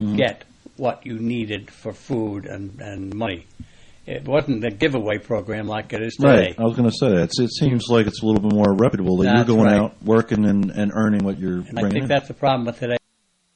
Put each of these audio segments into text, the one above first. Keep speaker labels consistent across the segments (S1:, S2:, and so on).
S1: get what you needed for food and money. It wasn't a giveaway program like it is today.
S2: Right. I was going to say that. It seems like it's a little bit more reputable that you're going out working and earning what you're bringing in.
S1: I think that's the problem with today.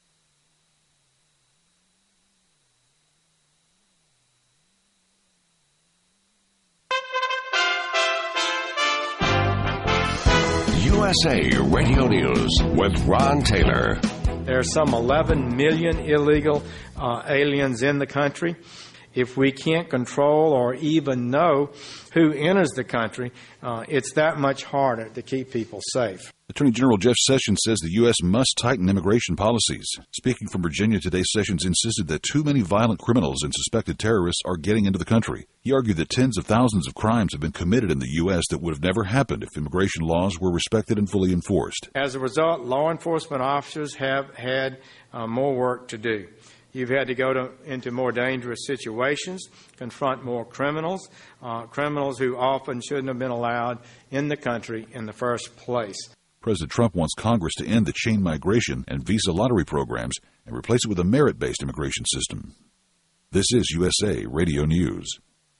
S3: USA Radio News with Ron Taylor.
S4: There are some 11 million illegal aliens in the country. If we can't control or even know who enters the country, it's that much harder to keep people safe.
S5: Attorney General Jeff Sessions says the U.S. must tighten immigration policies. Speaking from Virginia today, Sessions insisted that too many violent criminals and suspected terrorists are getting into the country. He argued that tens of thousands of crimes have been committed in the U.S. that would have never happened if immigration laws were respected and fully enforced.
S4: As a result, law enforcement officers have had more work to do. You've had to go into more dangerous situations, confront more criminals, criminals who often shouldn't have been allowed in the country in the first place.
S5: President Trump wants Congress to end the chain migration and visa lottery programs and replace it with a merit-based immigration system. This is USA Radio News.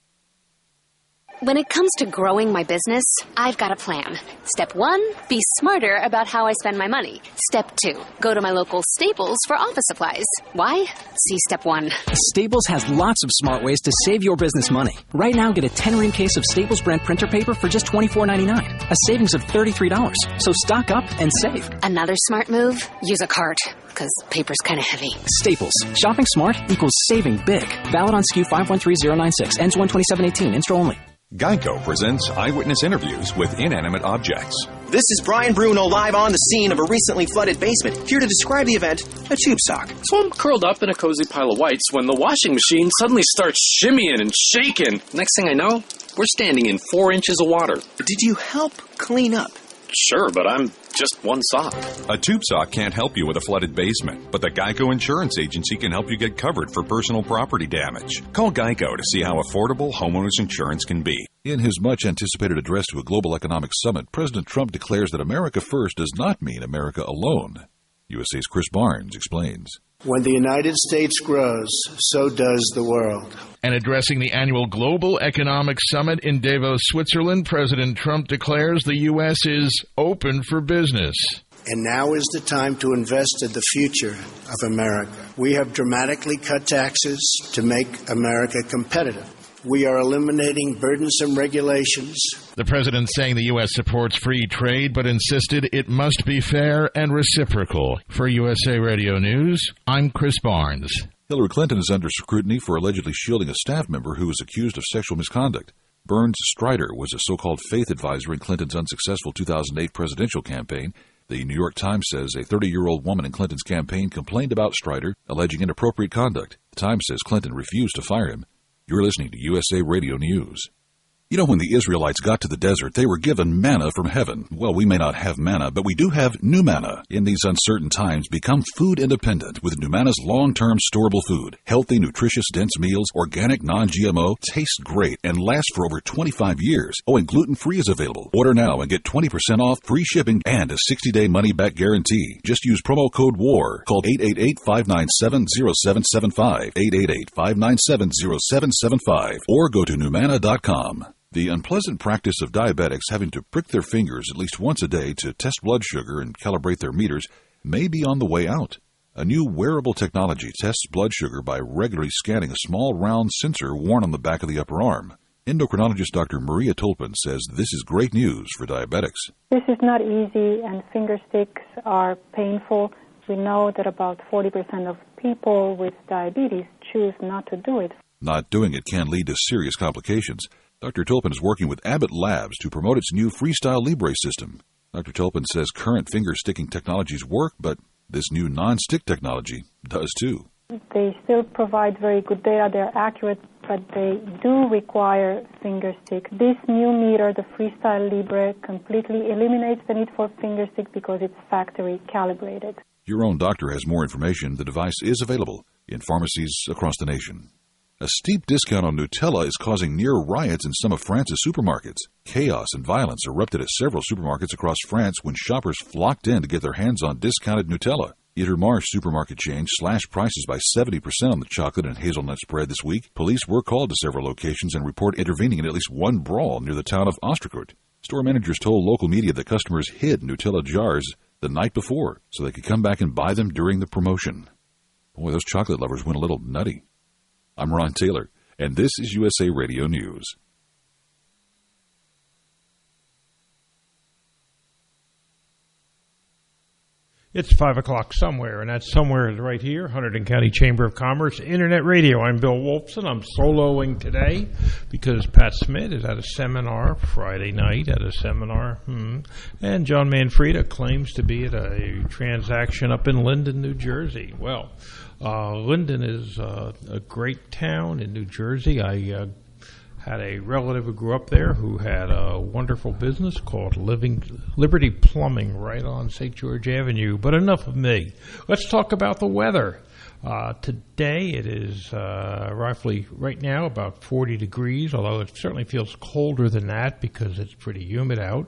S6: When it comes to growing my business, I've got a plan. Step 1, be smarter about how I spend my money. Step 2, go to my local Staples for office supplies. Why? See Step 1.
S7: Staples has lots of smart ways to save your business money. Right now, get a 10-ream case of Staples brand printer paper for just $24.99, a savings of $33. So stock up and save.
S6: Another smart move? Use a cart, because paper's kind of heavy.
S7: Staples. Shopping smart equals saving big. Valid on SKU 513096. Ends 1/27/18. In-store only.
S8: Geico presents eyewitness interviews with inanimate objects.
S9: This is Brian Bruno live on the scene of a recently flooded basement, here to describe the event, a tube sock.
S10: So I'm curled up in a cozy pile of whites when the washing machine suddenly starts shimmying and shaking. Next thing I know, we're standing in 4 inches of water.
S9: Did you help clean up?
S10: Sure, but I'm just one sock.
S8: A tube sock can't help you with a flooded basement, but the Geico Insurance Agency can help you get covered for personal property damage. Call Geico to see how affordable homeowners insurance can be.
S5: In his much-anticipated address to a global economic summit, President Trump declares that America first does not mean America alone. USA's Chris Barnes explains.
S11: When the United States grows, so does the world.
S12: And addressing the annual Global Economic Summit in Davos, Switzerland, President Trump declares the U.S. is open for business.
S11: And now is the time to invest in the future of America. We have dramatically cut taxes to make America competitive. We are eliminating burdensome regulations.
S12: The president saying the U.S. supports free trade, but insisted it must be fair and reciprocal. For USA Radio News, I'm Chris Barnes.
S5: Hillary Clinton is under scrutiny for allegedly shielding a staff member who was accused of sexual misconduct. Burns Strider was a so-called faith advisor in Clinton's unsuccessful 2008 presidential campaign. The New York Times says a 30-year-old woman in Clinton's campaign complained about Strider, alleging inappropriate conduct. The Times says Clinton refused to fire him. You're listening to USA Radio News. You know, when the Israelites got to the desert, they were given manna from heaven. Well, we may not have manna, but we do have new manna. In these uncertain times, become food independent with Numanna's long-term storable food. Healthy, nutritious, dense meals, organic, non-GMO, taste great, and last for over 25 years. Oh, and gluten-free is available. Order now and get 20% off, free shipping, and a 60-day money-back guarantee. Just use promo code WAR. Call 888-597-0775, 888-597-0775, or go to Numanna.com. The unpleasant practice of diabetics having to prick their fingers at least once a day to test blood sugar and calibrate their meters may be on the way out. A new wearable technology tests blood sugar by regularly scanning a small round sensor worn on the back of the upper arm. Endocrinologist Dr. Maria Tolpin says this is great news for diabetics.
S13: This is not easy, and finger sticks are painful. We know that about 40% of people with diabetes choose not to do it.
S5: Not doing it can lead to serious complications. Dr. Tolpin is working with Abbott Labs to promote its new Freestyle Libre system. Dr. Tolpin says current finger-sticking technologies work, but this new non-stick technology does too.
S13: They still provide very good data. They're accurate, but they do require finger stick. This new meter, the Freestyle Libre, completely eliminates the need for finger stick because it's factory calibrated.
S5: Your own doctor has more information. The device is available in pharmacies across the nation. A steep discount on Nutella is causing near riots in some of France's supermarkets. Chaos and violence erupted at several supermarkets across France when shoppers flocked in to get their hands on discounted Nutella. The Intermarché supermarket chain slashed prices by 70% on the chocolate and hazelnut spread this week. Police were called to several locations and report intervening in at least one brawl near the town of Oosterhout. Store managers told local media that customers hid Nutella jars the night before so they could come back and buy them during the promotion. Boy, those chocolate lovers went a little nutty. I'm Ron Taylor, and this is USA Radio News.
S14: It's 5 o'clock somewhere, and that somewhere is right here, Hunterdon County Chamber of Commerce Internet Radio. I'm Bill Wolfson. I'm soloing today because Pat Smith is at a seminar Friday night at a seminar. And John Manfreda claims to be at a transaction up in Linden, New Jersey. Well, Linden is a great town in New Jersey. I had a relative who grew up there who had a wonderful business called Liberty Plumbing right on St. George Avenue. But enough of me. Let's talk about the weather. Today it is roughly right now about 40 degrees, although it certainly feels colder than that because it's pretty humid out.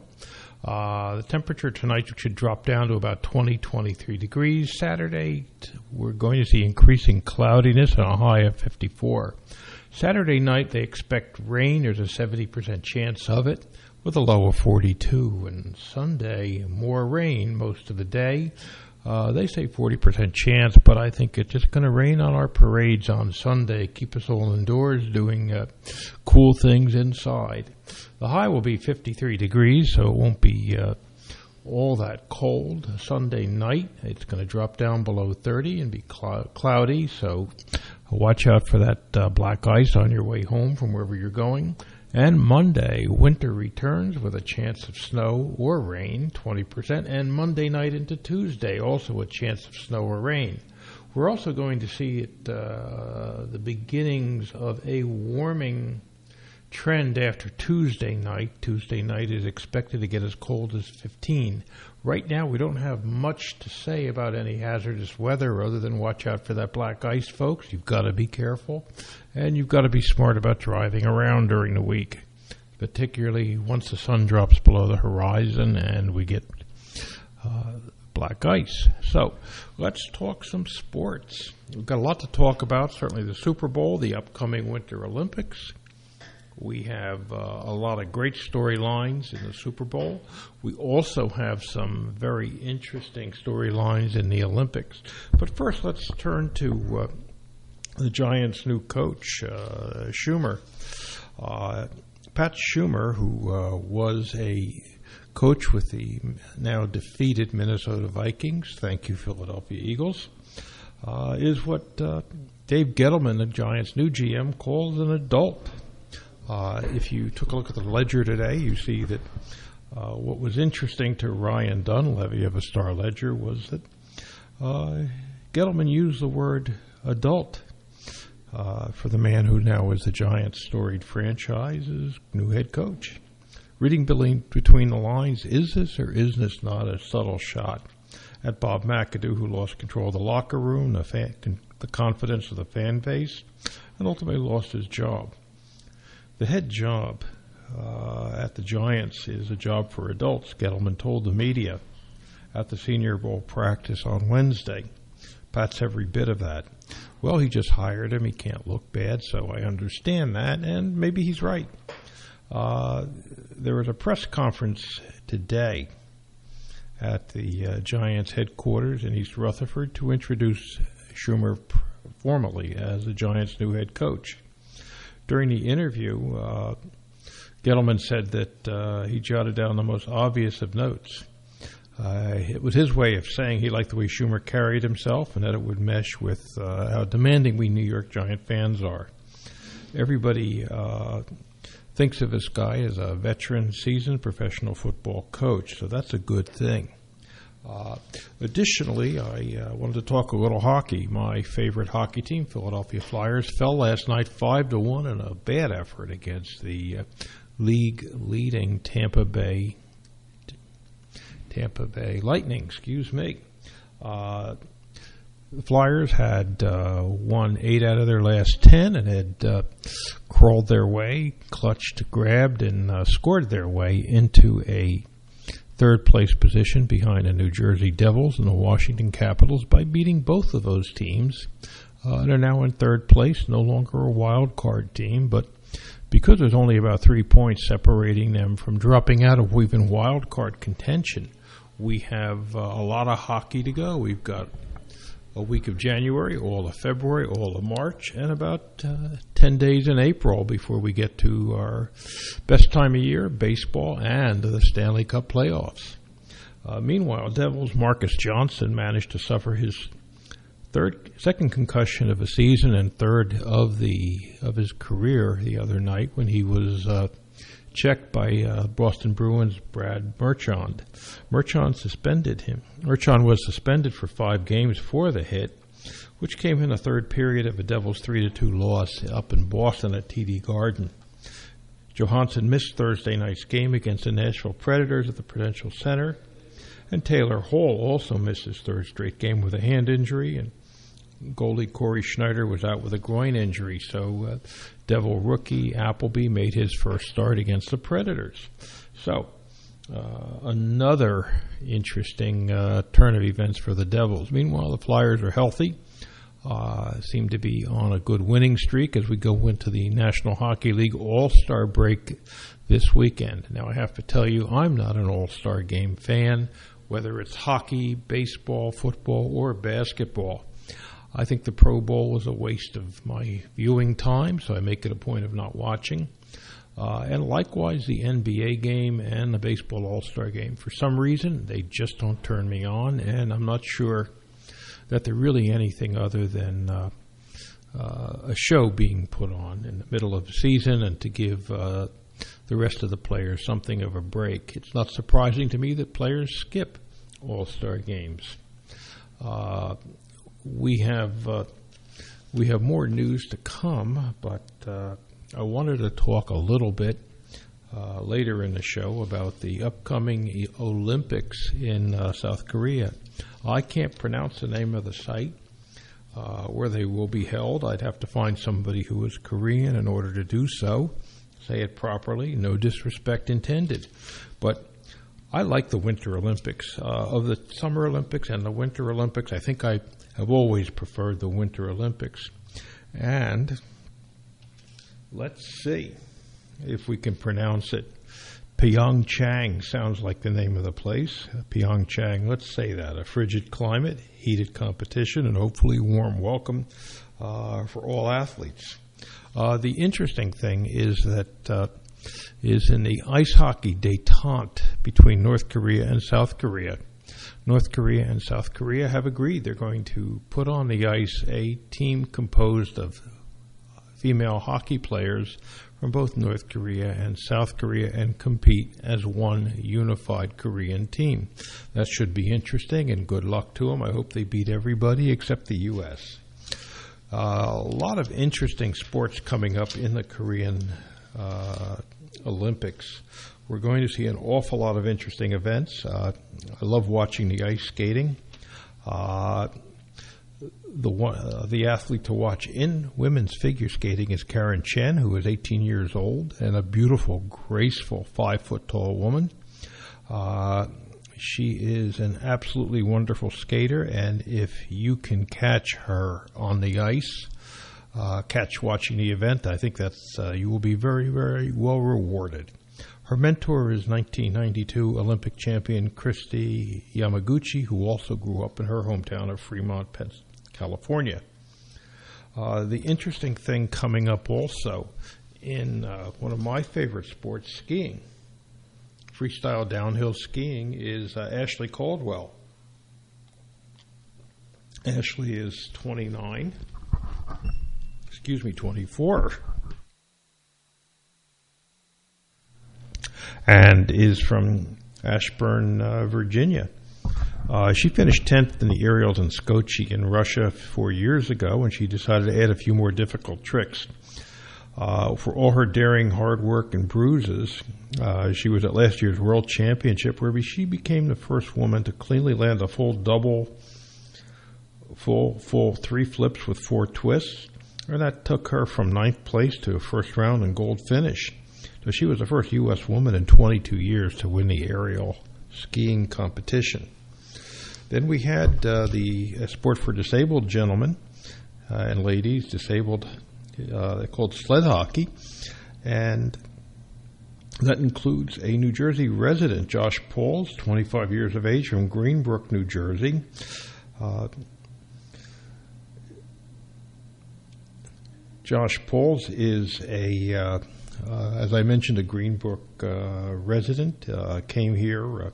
S14: The temperature tonight should drop down to about 20, 23 degrees. Saturday, we're going to see increasing cloudiness and a high of 54. Saturday night, they expect rain. There's a 70% chance of it with a low of 42. And Sunday, more rain most of the day. They say 40% chance, but I think it's just going to rain on our parades on Sunday. Keep us all indoors doing cool things inside. The high will be 53 degrees, so it won't be all that cold. Sunday night, it's going to drop down below 30 and be cloudy, so watch out for that black ice on your way home from wherever you're going. And Monday, winter returns with a chance of snow or rain, 20%. And Monday night into Tuesday, also a chance of snow or rain. We're also going to see the beginnings of a warming trend after Tuesday night. Tuesday night is expected to get as cold as 15. Right now, we don't have much to say about any hazardous weather other than watch out for that black ice, folks. You've got to be careful, and you've got to be smart about driving around during the week, particularly once the sun drops below the horizon and we get black ice. So let's talk some sports. We've got a lot to talk about, certainly the Super Bowl, the upcoming Winter Olympics. We have a lot of great storylines in the Super Bowl. We also have some very interesting storylines in the Olympics. But first, let's turn to the Giants' new coach, Schumer. Pat Schumer, who was a coach with the now defeated Minnesota Vikings, thank you, Philadelphia Eagles, is what Dave Gettleman, the Giants' new GM, calls an adult. If you took a look at the ledger today, you see that what was interesting to Ryan Dunleavy of a Star Ledger was that Gettleman used the word adult for the man who now is the Giants' storied franchise's new head coach. Reading between the lines, is this or is this not a subtle shot at Bob McAdoo, who lost control of the locker room, the confidence of the fan base, and ultimately lost his job? The head job at the Giants is a job for adults, Gettleman told the media at the Senior Bowl practice on Wednesday. Pat's every bit of that. Well, he just hired him. He can't look bad, so I understand that, and maybe he's right. There was a press conference today at the Giants headquarters in East Rutherford to introduce Schumer formally as the Giants' new head coach. During the interview, Gettleman said that he jotted down the most obvious of notes. It was his way of saying he liked the way Schumer carried himself and that it would mesh with how demanding we New York Giant fans are. Everybody thinks of this guy as a veteran, seasoned professional football coach, so that's a good thing. Additionally, I wanted to talk a little hockey. My favorite hockey team, Philadelphia Flyers, fell last night 5-1 in a bad effort against the league-leading Tampa Bay Lightning. The Flyers had won 8 out of their last 10 and had crawled their way, clutched, grabbed, and scored their way into a third place position behind the New Jersey Devils and the Washington Capitals by beating both of those teams. They're now in third place, no longer a wild card team, but because there's only about 3 points separating them from dropping out of even wild card contention, we have a lot of hockey to go. We've got a week of January, all of February, all of March, and about 10 days in April before we get to our best time of year, baseball, and the Stanley Cup playoffs. Meanwhile, Devils' Marcus Johnson managed to suffer his second concussion of a season and third of his career the other night when he was checked by Boston Bruins' Brad Marchand. Marchand suspended him. Marchand was suspended for 5 games for the hit, which came in the third period of a Devils 3-2 loss up in Boston at TD Garden. Johansson missed Thursday night's game against the Nashville Predators at the Prudential Center, and Taylor Hall also missed his third straight game with a hand injury, and goalie Corey Schneider was out with a groin injury, so Devil rookie Appleby made his first start against the Predators. So, another interesting turn of events for the Devils. Meanwhile, the Flyers are healthy, seem to be on a good winning streak as we go into the National Hockey League All-Star break this weekend. Now, I have to tell you, I'm not an All-Star game fan, whether it's hockey, baseball, football, or basketball. I think the Pro Bowl was a waste of my viewing time, so I make it a point of not watching. And likewise, the NBA game and the baseball All-Star game. For some reason, they just don't turn me on, and I'm not sure that they're really anything other than a show being put on in the middle of the season and to give the rest of the players something of a break. It's not surprising to me that players skip All-Star games. We have more news to come, but I wanted to talk a little bit later in the show about the upcoming Olympics in South Korea. I can't pronounce the name of the site where they will be held. I'd have to find somebody who is Korean in order to do so, say it properly, no disrespect intended. But I like the Winter Olympics. Of the Summer Olympics and the Winter Olympics, I think I have always preferred the Winter Olympics. And let's see if we can pronounce it. Pyeongchang sounds like the name of the place. Pyeongchang, let's say that. A frigid climate, heated competition, and hopefully warm welcome for all athletes. The interesting thing is that is in the ice hockey détente between North Korea and South Korea. North Korea and South Korea have agreed they're going to put on the ice a team composed of female hockey players from both North Korea and South Korea and compete as one unified Korean team. That should be interesting, and good luck to them. I hope they beat everybody except the U.S. A lot of interesting sports coming up in the Korean Olympics. We're going to see an awful lot of interesting events. I love watching the ice skating. The athlete to watch in women's figure skating is Karen Chen, who is 18 years old and a beautiful, graceful 5-foot-tall woman. She is an absolutely wonderful skater, and if you can catch her on the ice, catch watching the event, I think that's you will be very, very well rewarded. Her mentor is 1992 Olympic champion Christy Yamaguchi, who also grew up in her hometown of Fremont, California. The interesting thing coming up also in one of my favorite sports, skiing, freestyle downhill skiing, is Ashley Caldwell. Ashley is 24, and is from Ashburn, Virginia. She finished 10th in the aerials in Sochi in Russia 4 years ago, when she decided to add a few more difficult tricks. For all her daring, hard work, and bruises, she was at last year's World Championship, where she became the first woman to cleanly land a full 3 flips with 4 twists, and that took her from 9th place to a first round and gold finish. So she was the first U.S. woman in 22 years to win the aerial skiing competition. Then we had the sport for disabled gentlemen and ladies, disabled, called sled hockey, and that includes a New Jersey resident, Josh Pauls, 25 years of age, from Greenbrook, New Jersey. Josh Pauls is as I mentioned, a Greenbrook resident, came here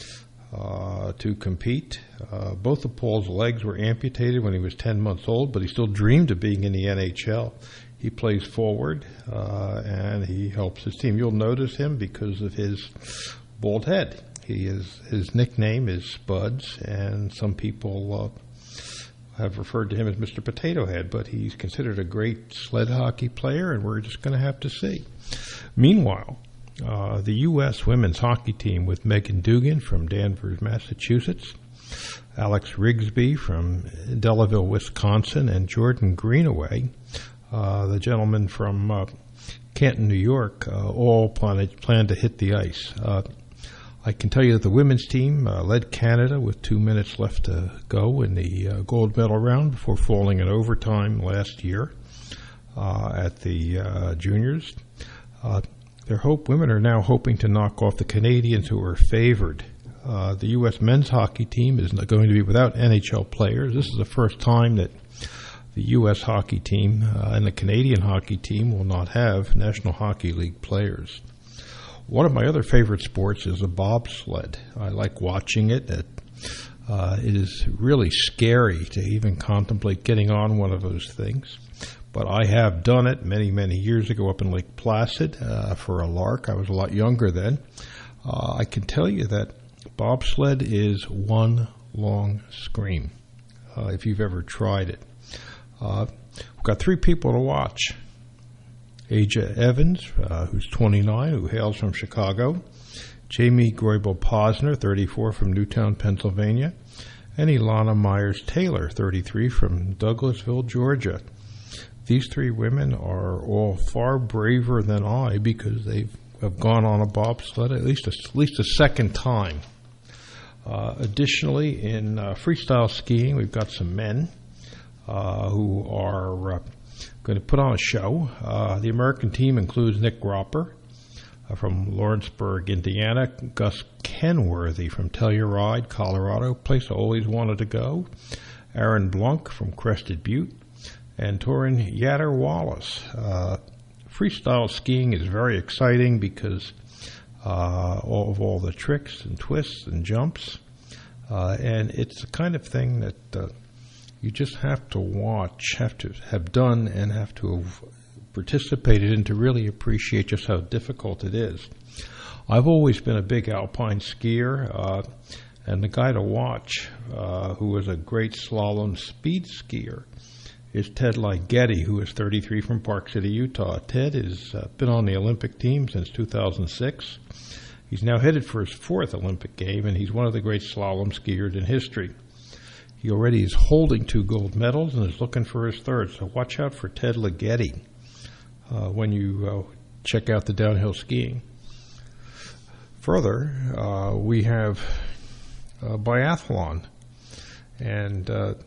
S14: to compete. Both of Paul's legs were amputated when he was 10 months old, but he still dreamed of being in the NHL. He plays forward, and he helps his team. You'll notice him because of his bald head. His nickname is Spuds, and some people have referred to him as Mr. Potato Head, but he's considered a great sled hockey player, and we're just going to have to see. Meanwhile, the U.S. women's hockey team with Megan Dugan from Danvers, Massachusetts, Alex Rigsby from Delavan, Wisconsin, and Jordan Greenaway, the gentleman from Canton, New York, all plan to hit the ice. I can tell you that the women's team led Canada with 2 minutes left to go in the gold medal round before falling in overtime last year at the juniors. Women are now hoping to knock off the Canadians, who are favored. The U.S. men's hockey team is going to be without NHL players. This is the first time that the U.S. hockey team and the Canadian hockey team will not have National Hockey League players. One of my other favorite sports is a bobsled. I like watching it. It is really scary to even contemplate getting on one of those things. But I have done it many, many years ago up in Lake Placid for a lark. I was a lot younger then. I can tell you that bobsled is one long scream if you've ever tried it. We've got 3 people to watch. Aja Evans, who's 29, who hails from Chicago. Jamie Groibel-Posner, 34, from Newtown, Pennsylvania. And Ilana Myers-Taylor, 33, from Douglasville, Georgia. These 3 women are all far braver than I because they have gone on a bobsled at least a second time. Additionally, in freestyle skiing, we've got some men who are going to put on a show. The American team includes Nick Gropper from Lawrenceburg, Indiana, Gus Kenworthy from Telluride, Colorado, place I always wanted to go, Aaron Blunk from Crested Butte, and Torin Yatter-Wallace. Freestyle skiing is very exciting because all the tricks and twists and jumps, and it's the kind of thing that you just have to watch, have to have done, and have to have participated in to really appreciate just how difficult it is. I've always been a big alpine skier, and the guy to watch, who was a great slalom speed skier, is Ted Ligeti, who is 33, from Park City, Utah. Ted has been on the Olympic team since 2006. He's now headed for his 4th Olympic game, and he's one of the great slalom skiers in history. He already is holding 2 gold medals and is looking for his 3rd, so watch out for Ted Ligeti when you check out the downhill skiing. Further, we have biathlon, and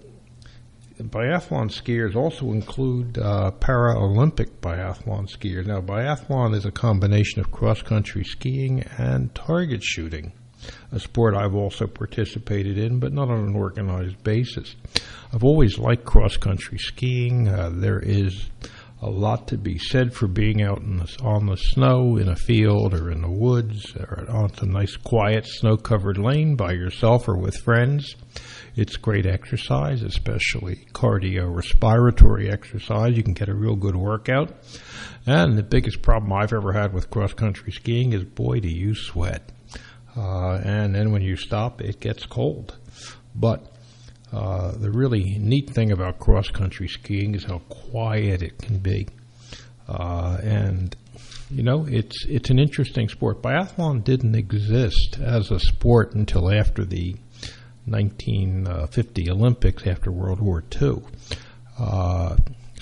S14: biathlon skiers also include Paralympic biathlon skiers. Now, biathlon is a combination of cross-country skiing and target shooting, a sport I've also participated in, but not on an organized basis. I've always liked cross-country skiing. There is a lot to be said for being out on the snow, in a field or in the woods, or on some nice, quiet, snow-covered lane by yourself or with friends. It's great exercise, especially cardio-respiratory exercise. You can get a real good workout. And the biggest problem I've ever had with cross-country skiing is, boy, do you sweat. And then when you stop, it gets cold. But the really neat thing about cross-country skiing is how quiet it can be. And, you know, it's an interesting sport. Biathlon didn't exist as a sport until after the 1950 Olympics, after World War II.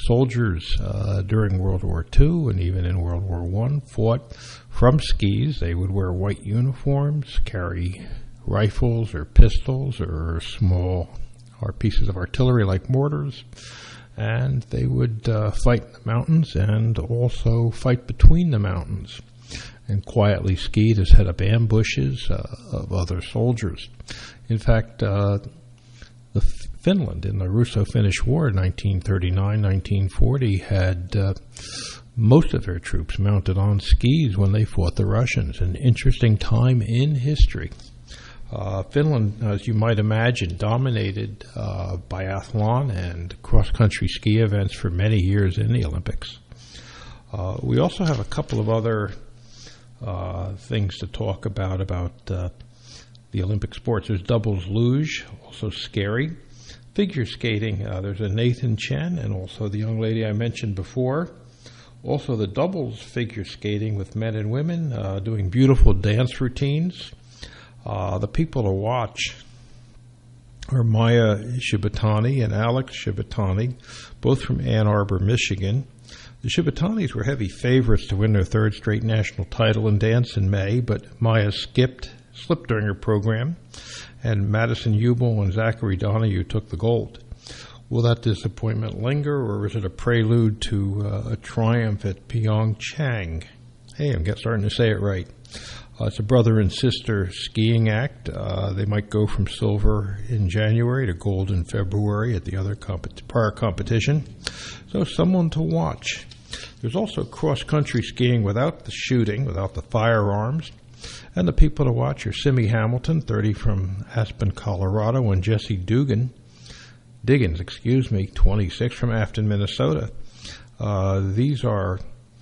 S14: soldiers during World War II and even in World War I fought from skis. They would wear white uniforms, carry rifles or pistols or small pieces of artillery like mortars, and they would fight in the mountains and also fight between the mountains and quietly ski to set up ambushes of other soldiers. In fact, Finland in the Russo-Finnish War in 1939-1940 had most of their troops mounted on skis when they fought the Russians, an interesting time in history. Finland, as you might imagine, dominated biathlon and cross-country ski events for many years in the Olympics. We also have a couple of other things to talk about the Olympic sports. There's doubles luge, also scary. Figure skating, there's a Nathan Chen and also the young lady I mentioned before. Also the doubles figure skating with men and women doing beautiful dance routines. The people to watch are Maya Shibatani and Alex Shibatani, both from Ann Arbor, Michigan. The Shibatanis were heavy favorites to win their third straight national title in dance in May, but Maya slipped during her program, and Madison Hubel and Zachary Donahue took the gold. Will that disappointment linger, or is it a prelude to a triumph at Pyeongchang? Hey, I'm starting to say it right. It's a brother and sister skiing act. They might go from silver in January to gold in February at the other prior competition. So someone to watch. There's also cross-country skiing without the shooting, without the firearms. And the people to watch are Simi Hamilton, 30 from Aspen, Colorado, and Jesse Diggins, 26 from Afton, Minnesota. These are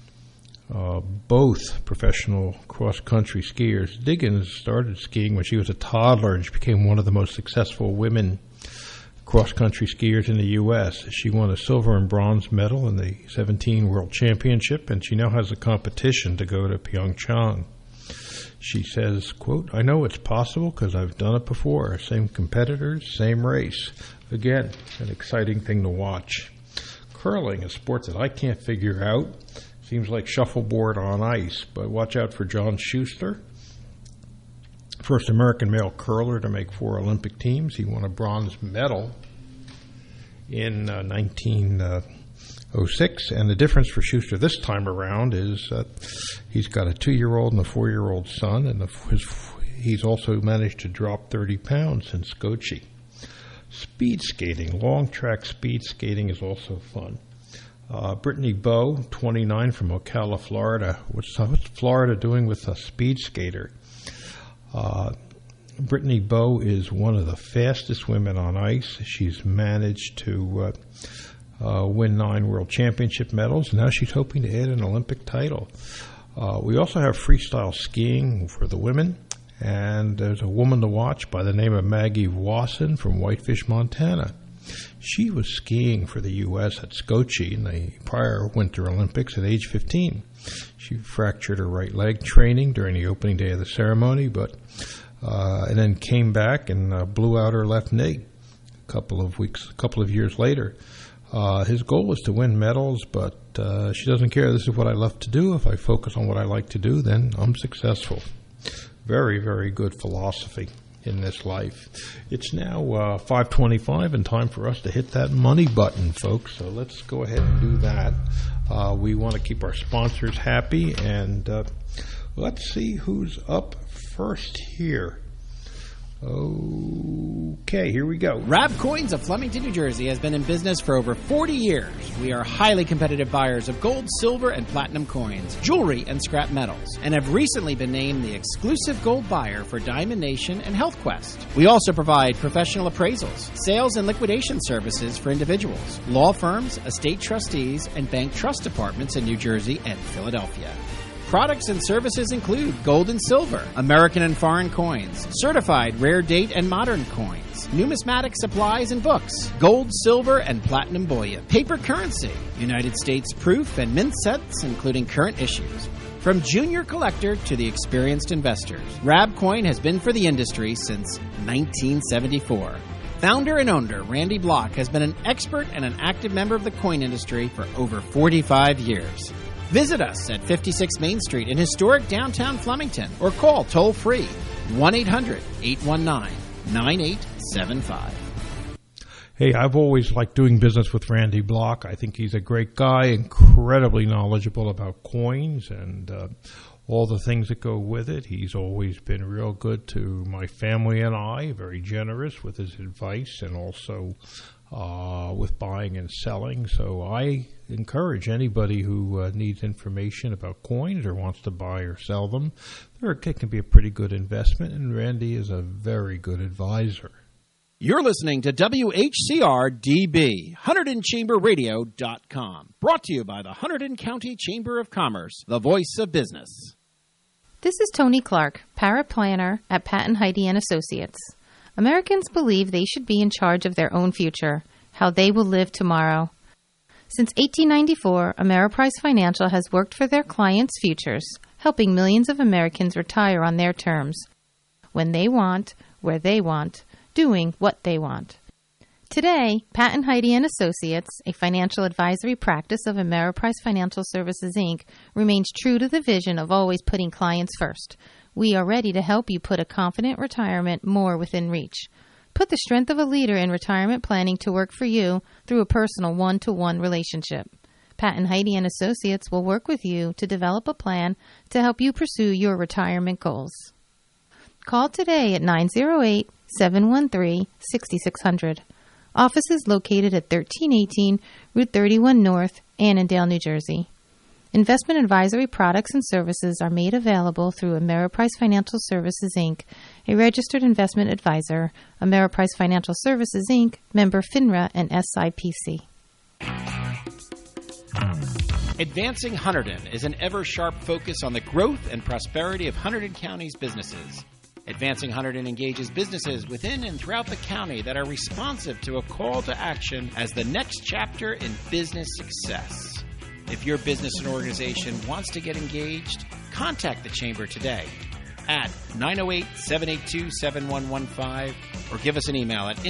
S14: both professional cross-country skiers. Diggins started skiing when she was a toddler, and she became one of the most successful women cross-country skiers in the U.S. She won a silver and bronze medal in the 17 World Championship, and she now has a competition to go to Pyeongchang. She says, quote, "I know it's possible because I've done it before. Same competitors, same race." Again, an exciting thing to watch. Curling, a sport that I can't figure out. Seems like shuffleboard on ice, but watch out for John Schuster. First American male curler to make 4 Olympic teams. He won a bronze medal in 1906, and the difference for Schuster this time around is he's got a 2-year-old and a 4-year-old son, and he's also managed to drop 30 pounds in Sochi. Speed skating, long track speed skating is also fun. Brittany Bowe, 29 from Ocala, Florida. What's Florida doing with a speed skater? Brittany Bowe is one of the fastest women on ice. She's managed to win 9 World Championship medals, and now she's hoping to add an Olympic title. We also have freestyle skiing for the women, and there's a woman to watch by the name of Maggie Wasson from Whitefish, Montana. She was skiing for the U.S. at Sochi in the prior Winter Olympics at age 15. She fractured her right leg training during the opening day of the ceremony, and then came back and blew out her left knee a couple of years later. His goal is to win medals, but she doesn't care. This is what I love to do. If I focus on what I like to do, then I'm successful. Very, very good philosophy in this life. It's now 5:25 and time for us to hit that money button, folks. So let's go ahead and do that. We want to keep our sponsors happy, and let's see who's up first here. Okay, here we go.
S15: Rab Coins of Flemington, New Jersey has been in business for over 40 years. We are highly competitive buyers of gold, silver, and platinum coins, jewelry, and scrap metals, and have recently been named the exclusive gold buyer for Diamond Nation and Health Quest. We also provide professional appraisals, sales and liquidation services for individuals, law firms, estate trustees, and bank trust departments in New Jersey and Philadelphia. Products and services include gold and silver, American and foreign coins, certified rare date and modern coins, numismatic supplies and books, gold, silver, and platinum bullion, paper currency, United States proof and mint sets, including current issues. From junior collector to the experienced investors, Rab Coin has been for the industry since 1974. Founder and owner Randy Block has been an expert and an active member of the coin industry for over 45 years. Visit us at 56 Main Street in historic downtown Flemington or call toll-free 1-800-819-9875.
S14: Hey, I've always liked doing business with Randy Block. I think he's a great guy, incredibly knowledgeable about coins and all the things that go with it. He's always been real good to my family and I, very generous with his advice and also with buying and selling. So I encourage anybody who needs information about coins or wants to buy or sell them. It can be a pretty good investment, and Randy is a very good advisor.
S15: You're listening to WHCR-DB, HunterdonChamberRadio.com. Brought to you by the Hunterdon County Chamber of Commerce, the voice of business.
S16: This is Tony Clark, paraplanner at Patton Heide & Associates. Americans believe they should be in charge of their own future, how they will live tomorrow. Since 1894, Ameriprise Financial has worked for their clients' futures, helping millions of Americans retire on their terms, when they want, where they want, doing what they want. Today, Patton Heide & Associates, a financial advisory practice of Ameriprise Financial Services, Inc., remains true to the vision of always putting clients first. We are ready to help you put a confident retirement more within reach. Put the strength of a leader in retirement planning to work for you through a personal one-to-one relationship. Patton Heide & Associates will work with you to develop a plan to help you pursue your retirement goals. Call today at 908-713-6600. Office is located at 1318 Route 31 North, Annandale, New Jersey. Investment advisory products and services are made available through Ameriprise Financial Services, Inc., a registered investment advisor, Ameriprise Financial Services, Inc., member FINRA and SIPC.
S15: Advancing Hunterdon is an ever-sharp focus on the growth and prosperity of Hunterdon County's businesses. Advancing Hunterdon engages businesses within and throughout the county that are responsive to a call to action as the next chapter in business success. If your business and organization wants to get engaged, contact the Chamber today at 908-782-7115 or give us an email at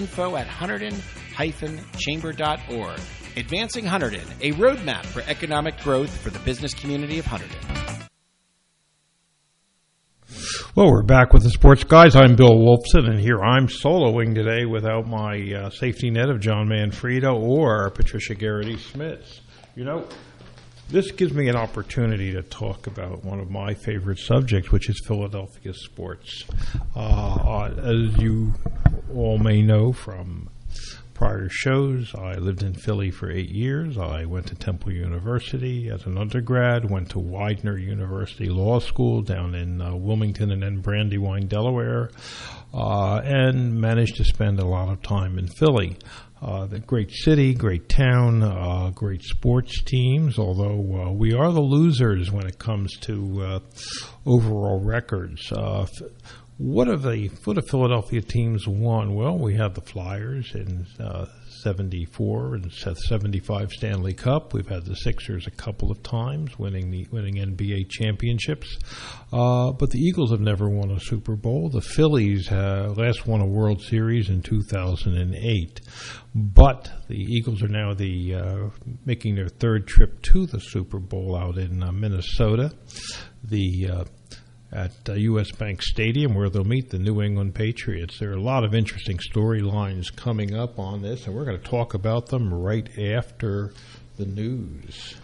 S15: info@hunterdon-chamber.org. Advancing Hunterdon, a roadmap for economic growth for the business community of Hunterdon.
S14: Well, we're back with the Sports Guys. I'm Bill Wolfson, and here I'm soloing today without my safety net of John Manfredo or Patricia Garrity-Smith. You know, this gives me an opportunity to talk about one of my favorite subjects, which is Philadelphia sports. As you all may know from prior shows, I lived in Philly for 8 years. I went to Temple University as an undergrad, went to Widener University Law School down in Wilmington and then Brandywine, Delaware, and managed to spend a lot of time in Philly. The great city, great town, great sports teams, although we are the losers when it comes to overall records. What have the Philadelphia teams won? Well, we have the Flyers in 74 and 75 Stanley Cup. We've had the Sixers a couple of times winning NBA championships. But the Eagles have never won a Super Bowl. The Phillies last won a World Series in 2008. But the Eagles are now making their third trip to the Super Bowl out in Minnesota. At U.S. Bank Stadium, where they'll meet the New England Patriots. There are a lot of interesting storylines coming up on this, and we're going to talk about them right after the news.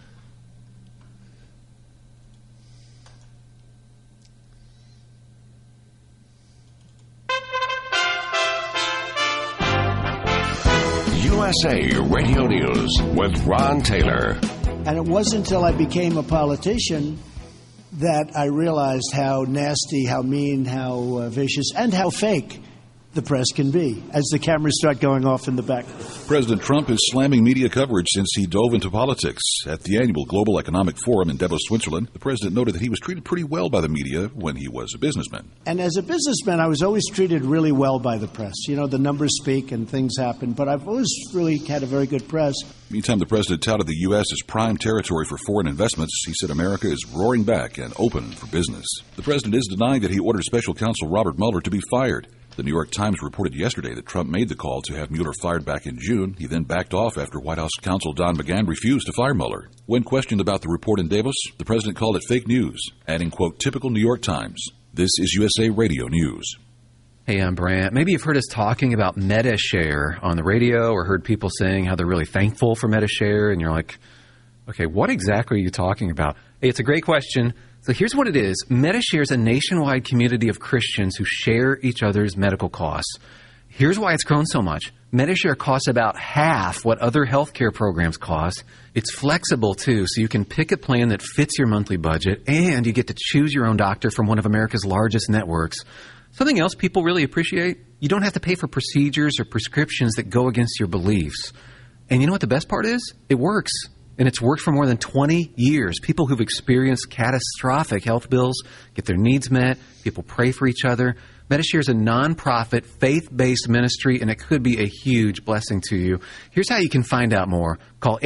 S3: USA Radio News with Ron Taylor.
S11: And it wasn't until I became a politician that I realized how nasty, how mean, how vicious, and how fake the press can be as the cameras start going off in the back.
S5: President Trump is slamming media coverage since he dove into politics. At the annual Global Economic Forum in Davos, Switzerland, the president noted that he was treated pretty well by the media when he was a businessman.
S11: And as a businessman, I was always treated really well by the press. You know, the numbers speak and things happen, but I've always really had a very good press.
S5: Meantime, the president touted the U.S. as prime territory for foreign investments. He said America is roaring back and open for business. The president is denying that he ordered special counsel Robert Mueller to be fired. The New York Times reported yesterday that Trump made the call to have Mueller fired back in June. He then backed off after White House counsel Don McGahn refused to fire Mueller. When questioned about the report in Davos, the president called it fake news, adding, quote, typical New York Times. This is USA Radio News.
S17: Hey, I'm Brant. Maybe you've heard us talking about Medi-Share on the radio or heard people saying how they're really thankful for Medi-Share, and you're like, okay, what exactly are you talking about? Hey, it's a great question. So here's what it is. Medi-Share is a nationwide community of Christians who share each other's medical costs. Here's why it's grown so much. Medi-Share costs about half what other healthcare programs cost. It's flexible, too, so you can pick a plan that fits your monthly budget, and you get to choose your own doctor from one of America's largest networks. Something else people really appreciate? You don't have to pay for procedures or prescriptions that go against your beliefs. And you know what the best part is? It works. And it's worked for more than 20 years. People who've experienced catastrophic health bills get their needs met. People pray for each other. Medi-Share is a nonprofit, faith-based ministry, and it could be a huge blessing to you. Here's how you can find out more. Call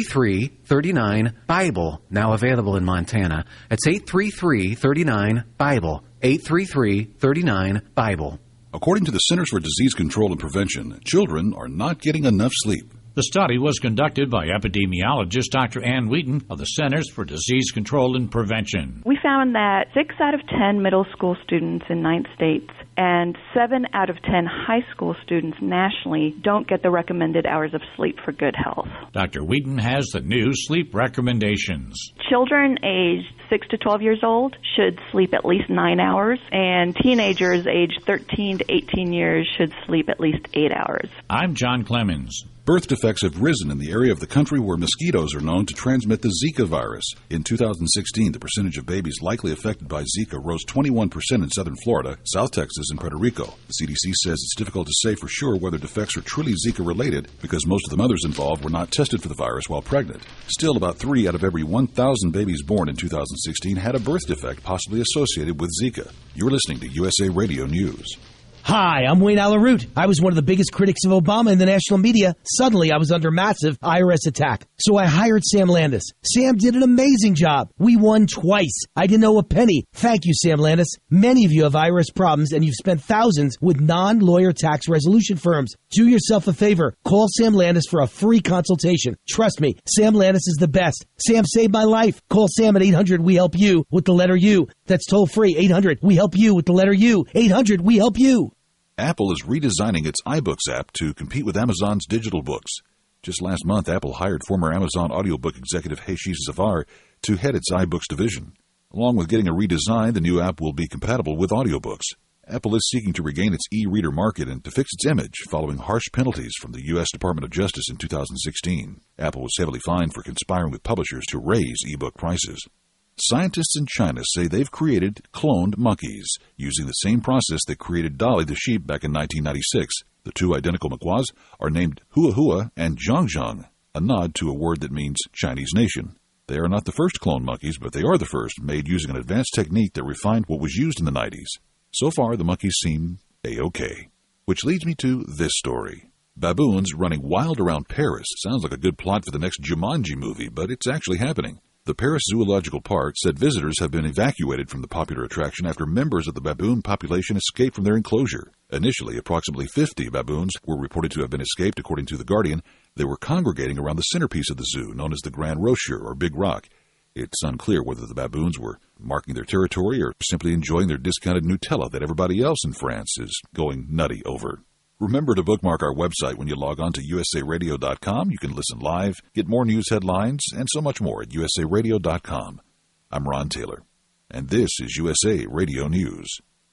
S17: 833-39-BIBLE, now available in Montana. That's 833-39-BIBLE, 833-39-BIBLE.
S5: According to the Centers for Disease Control and Prevention, children are not getting enough sleep.
S18: The study was conducted by epidemiologist Dr. Ann Wheaton of the Centers for Disease Control and Prevention.
S19: We found that 6 out of 10 middle school students in 9 states and 7 out of 10 high school students nationally don't get the recommended hours of sleep for good health.
S18: Dr. Wheaton has the new sleep recommendations.
S19: Children aged 6 to 12 years old should sleep at least 9 hours, and teenagers aged 13 to 18 years should sleep at least 8 hours.
S18: I'm John Clemens.
S5: Birth defects have risen in the area of the country where mosquitoes are known to transmit the Zika virus. In 2016, the percentage of babies likely affected by Zika rose 21% in southern Florida, South Texas, and Puerto Rico. The CDC says it's difficult to say for sure whether defects are truly Zika-related because most of the mothers involved were not tested for the virus while pregnant. Still, about 3 out of every 1,000 babies born in 2016 had a birth defect possibly associated with Zika. You're listening to USA Radio News.
S20: Hi, I'm Wayne Alaroot. I was one of the biggest critics of Obama in the national media. Suddenly, I was under massive IRS attack. So I hired Sam Landis. Sam did an amazing job. We won twice. I didn't owe a penny. Thank you, Sam Landis. Many of you have IRS problems, and you've spent thousands with non-lawyer tax resolution firms. Do yourself a favor. Call Sam Landis for a free consultation. Trust me, Sam Landis is the best. Sam saved my life. Call Sam at 800-WE-HELP-YOU with the letter U. That's toll free. 800-WE-HELP-YOU with the letter U. 800-WE-HELP-YOU.
S5: Apple is redesigning its iBooks app to compete with Amazon's digital books. Just last month, Apple hired former Amazon audiobook executive Ashish Zafar to head its iBooks division. Along with getting a redesign, the new app will be compatible with audiobooks. Apple is seeking to regain its e-reader market and to fix its image following harsh penalties from the U.S. Department of Justice in 2016. Apple was heavily fined for conspiring with publishers to raise e-book prices. Scientists in China say they've created cloned monkeys using the same process that created Dolly the sheep back in 1996. The two identical macaques are named Hua Hua and Zhangzhang, a nod to a word that means Chinese nation. They are not the first cloned monkeys, but they are the first, made using an advanced technique that refined what was used in the 90s. So far, the monkeys seem A-OK. Which leads me to this story. Baboons running wild around Paris. Sounds like a good plot for the next Jumanji movie, but it's actually happening. The Paris Zoological Park said visitors have been evacuated from the popular attraction after members of the baboon population escaped from their enclosure. Initially, approximately 50 baboons were reported to have been escaped, according to The Guardian. They were congregating around the centerpiece of the zoo, known as the Grand Rocher, or Big Rock. It's unclear whether the baboons were marking their territory or simply enjoying their discounted Nutella that everybody else in France is going nutty over. Remember to bookmark our website when you log on to usaradio.com. You can listen live, get more news headlines, and so much more at usaradio.com. I'm Ron Taylor, and this is USA Radio News.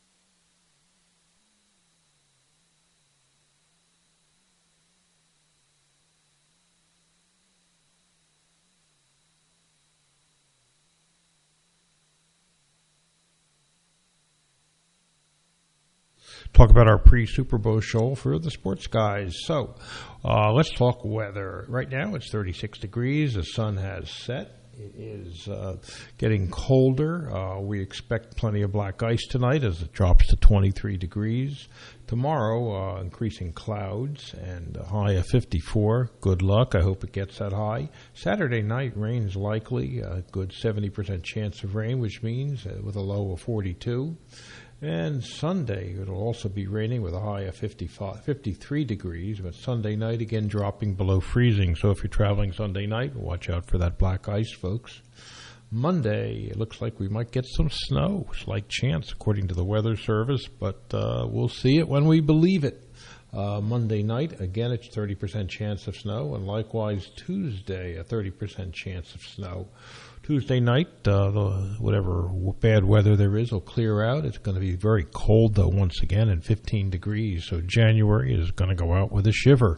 S14: Talk about our pre-Super Bowl show for the sports guys. So let's talk weather. Right now it's 36 degrees. The sun has set. It is getting colder. We expect plenty of black ice tonight as it drops to 23 degrees. Tomorrow, increasing clouds and a high of 54. Good luck. I hope it gets that high. Saturday night, rain is likely. A good 70% chance of rain, which means with a low of 42. And Sunday, it'll also be raining with a high of 53 degrees, but Sunday night again dropping below freezing. So if you're traveling Sunday night, watch out for that black ice, folks. Monday, it looks like we might get some snow. Slight chance, according to the Weather Service, but we'll see it when we believe it. Monday night, again, it's 30% chance of snow, and likewise Tuesday, a 30% chance of snow. Tuesday night, whatever bad weather there is will clear out. It's going to be very cold, though, once again, and 15 degrees. So January is going to go out with a shiver.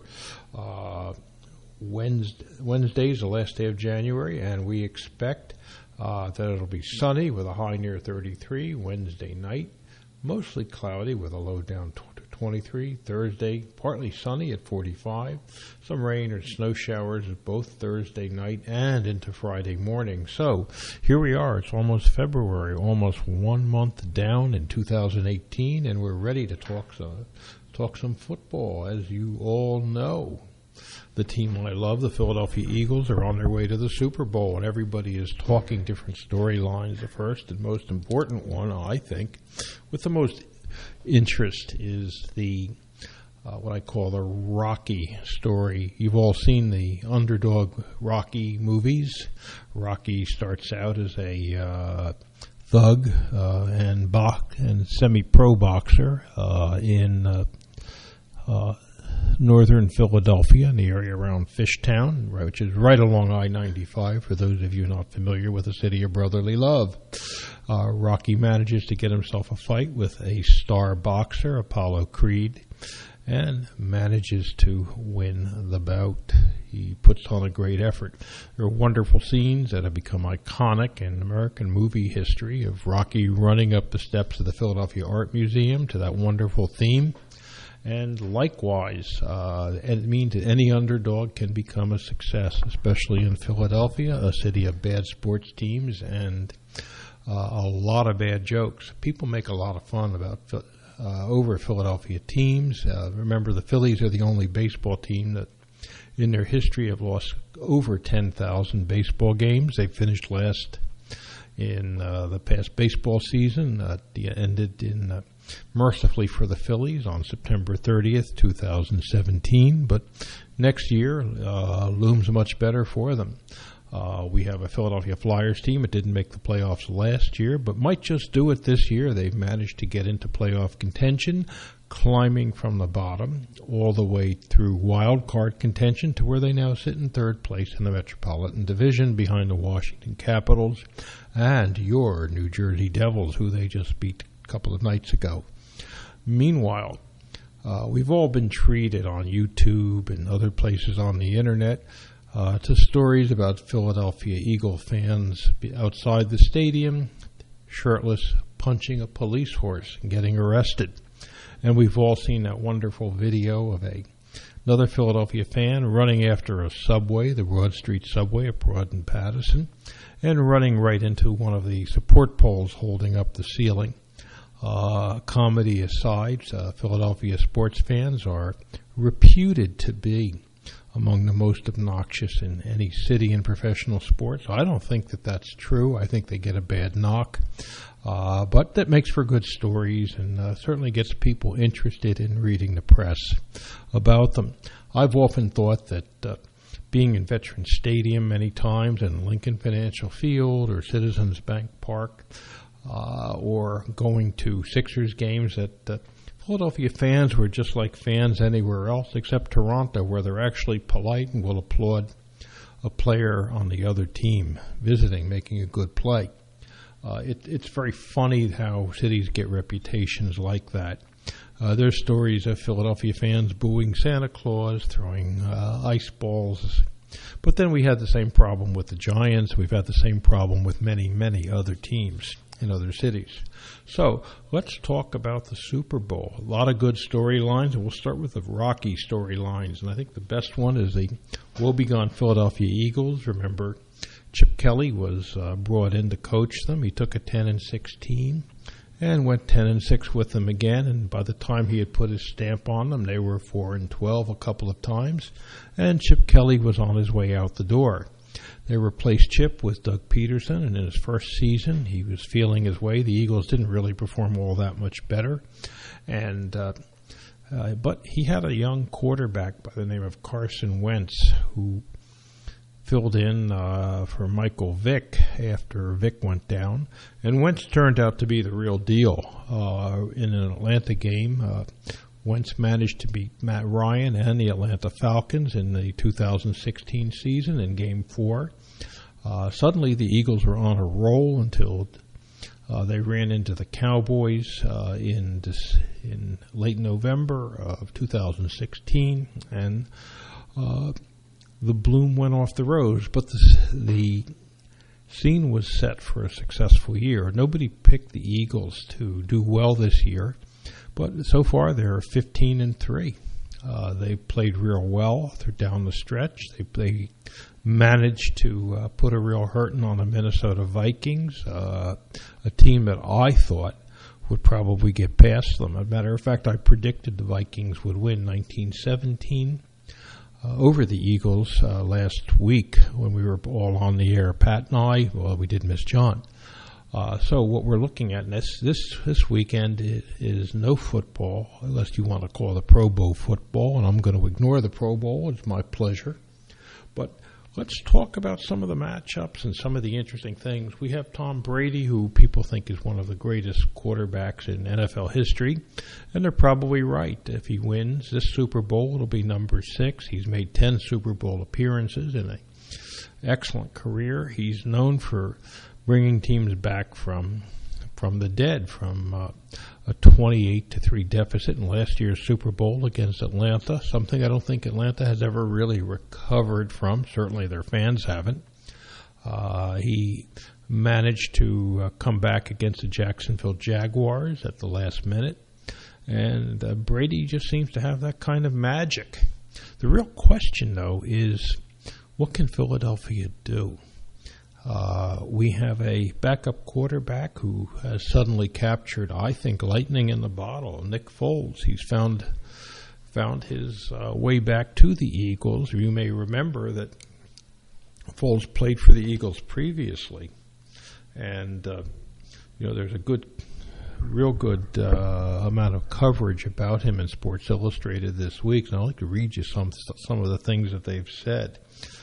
S14: Wednesday is the last day of January, and we expect that it'll be sunny with a high near 33. Wednesday night, mostly cloudy with a low down 23. Thursday, partly sunny at 45. Some rain or snow showers both Thursday night and into Friday morning. So here we are. It's almost February, almost 1 month down in 2018, and we're ready to talk some football. As you all know, the team I love, the Philadelphia Eagles, are on their way to the Super Bowl, and everybody is talking different storylines. The first and most important one, I think, with the most interest, is the what I call the Rocky story. You've all seen the Underdog Rocky movies. Rocky starts out as a thug and semi-pro boxer in northern Philadelphia, in the area around Fishtown, which is right along I-95, for those of you not familiar with the city of brotherly love. Rocky manages to get himself a fight with a star boxer, Apollo Creed, and manages to win the bout. He puts on a great effort. There are wonderful scenes that have become iconic in American movie history of Rocky running up the steps of the Philadelphia Art Museum to that wonderful theme. And likewise, it means that any underdog can become a success, especially in Philadelphia, a city of bad sports teams and a lot of bad jokes. People make a lot of fun about over Philadelphia teams. Remember, the Phillies are the only baseball team that in their history have lost over 10,000 baseball games. They finished last in the past baseball season. Ended in mercifully for the Phillies on September 30th, 2017. But next year looms much better for them. We have a Philadelphia Flyers team. It didn't make the playoffs last year, but might just do it this year. They've managed to get into playoff contention, climbing from the bottom all the way through wild card contention to where they now sit in third place in the Metropolitan Division behind the Washington Capitals and your New Jersey Devils, who they just beat a couple of nights ago. Meanwhile, we've all been treated on YouTube and other places on the internet to stories about Philadelphia Eagle fans outside the stadium, shirtless, punching a police horse and getting arrested. And we've all seen that wonderful video of another Philadelphia fan running after a subway, the Broad Street subway at Broad and Patterson, and running right into one of the support poles holding up the ceiling. Comedy aside, Philadelphia sports fans are reputed to be among the most obnoxious in any city in professional sports. I don't think that that's true. I think they get a bad knock. But that makes for good stories and certainly gets people interested in reading the press about them. I've often thought that being in Veterans Stadium many times and Lincoln Financial Field or Citizens Bank Park or going to Sixers games that Philadelphia fans were just like fans anywhere else except Toronto, where they're actually polite and will applaud a player on the other team visiting, making a good play. It's very funny how cities get reputations like that. There's stories of Philadelphia fans booing Santa Claus, throwing ice balls. But then we had the same problem with the Giants. We've had the same problem with many, many other teams in other cities. So let's talk about the Super Bowl. A lot of good storylines, and we'll start with the Rocky storylines. And I think the best one is the woebegone Philadelphia Eagles. Remember, Chip Kelly was brought in to coach them. He took a 10-6 team and went 10-6 with them again. And by the time he had put his stamp on them, they were 4-12 a couple of times. And Chip Kelly was on his way out the door. They replaced Chip with Doug Peterson, and in his first season, he was feeling his way. The Eagles didn't really perform all that much better, but he had a young quarterback by the name of Carson Wentz who filled in for Michael Vick after Vick went down, and Wentz turned out to be the real deal. In an Atlanta game, Wentz managed to beat Matt Ryan and the Atlanta Falcons in the 2016 season in Game 4. Suddenly, the Eagles were on a roll until they ran into the Cowboys in late November of 2016, and the bloom went off the rose. But the scene was set for a successful year. Nobody picked the Eagles to do well this year, but so far they're 15-3. They played real well. They're down the stretch. They managed to put a real hurting on the Minnesota Vikings, a team that I thought would probably get past them. As a matter of fact, I predicted the Vikings would win 19-17 over the Eagles last week when we were all on the air. Pat and I, well, we did miss John. So what we're looking at this weekend is no football, unless you want to call the Pro Bowl football, and I'm going to ignore the Pro Bowl. It's my pleasure. But let's talk about some of the matchups and some of the interesting things. We have Tom Brady, who people think is one of the greatest quarterbacks in NFL history, and they're probably right. If he wins this Super Bowl, it'll be number 6. He's made 10 Super Bowl appearances in an excellent career. He's known for bringing teams back from the dead, from a 28-3 deficit in last year's Super Bowl against Atlanta, something I don't think Atlanta has ever really recovered from. Certainly their fans haven't. He managed to come back against the Jacksonville Jaguars at the last minute, and Brady just seems to have that kind of magic. The real question, though, is what can Philadelphia do? We have a backup quarterback who has suddenly captured, I think, lightning in the bottle. Nick Foles. He's found his way back to the Eagles. You may remember that Foles played for the Eagles previously, and there's a real good amount of coverage about him in Sports Illustrated this week. And I'd like to read you some of the things that they've said.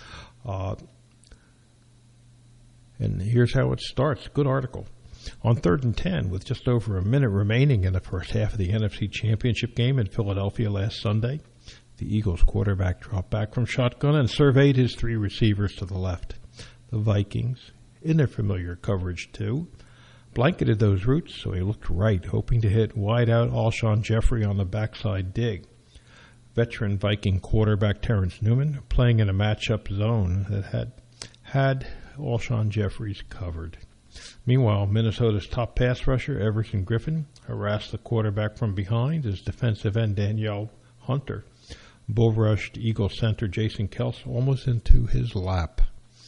S14: And here's how it starts. Good article. On 3rd and 10, with just over a minute remaining in the first half of the NFC Championship game in Philadelphia last Sunday, the Eagles quarterback dropped back from shotgun and surveyed his 3 receivers to the left. The Vikings, in their familiar coverage too, blanketed those routes, so he looked right, hoping to hit wide-out Alshon Jeffrey on the backside dig. Veteran Viking quarterback Terrence Newman, playing in a matchup zone that had Alshon Jeffries covered. Meanwhile, Minnesota's top pass rusher, Everson Griffin, harassed the quarterback from behind as defensive end Danielle Hunter bull rushed Eagles center Jason Kelce almost into his lap.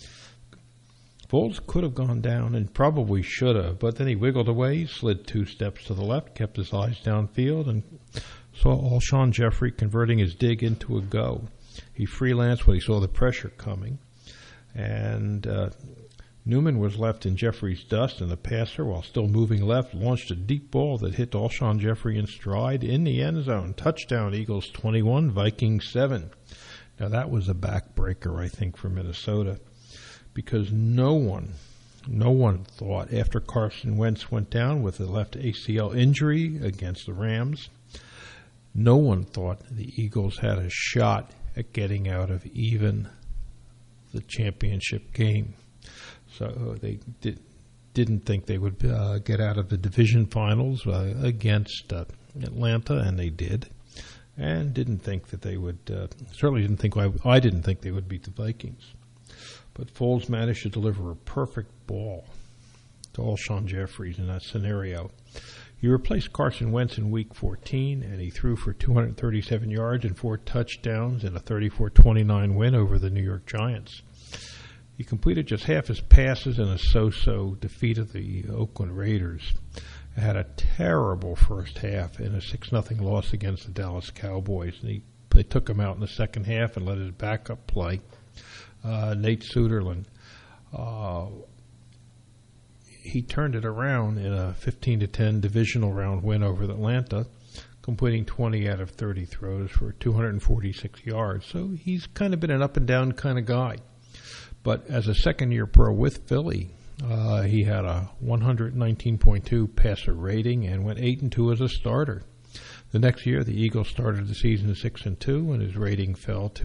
S14: Foles could have gone down and probably should have, but then he wiggled away, slid 2 steps to the left, kept his eyes downfield, and saw Alshon Jeffrey converting his dig into a go. He freelanced when he saw the pressure coming. And Newman was left in Jeffrey's dust, and the passer, while still moving left, launched a deep ball that hit Alshon Jeffrey in stride in the end zone. Touchdown, Eagles 21, Vikings 7. Now that was a backbreaker, I think, for Minnesota, because no one thought, after Carson Wentz went down with a left ACL injury against the Rams, no one thought the Eagles had a shot at getting out of even the championship game. So they didn't think they would get out of the division finals against Atlanta, and they did. And didn't think that they would, certainly didn't think, I didn't think they would beat the Vikings. But Foles managed to deliver a perfect ball to Alshon Jeffries in that scenario. He replaced Carson Wentz in Week 14, and he threw for 237 yards and 4 touchdowns in a 34-29 win over the New York Giants. He completed just half his passes in a so-so defeat of the Oakland Raiders. He had a terrible first half in a 6-0 loss against the Dallas Cowboys, and they took him out in the second half and let his backup play, Nate Suterland. He turned it around in a 15-10 divisional round win over Atlanta, completing 20 out of 30 throws for 246 yards. So he's kind of been an up-and-down kind of guy. But as a second-year pro with Philly, he had a 119.2 passer rating and went 8-2 as a starter. The next year, the Eagles started the season at 6-2, and his rating fell to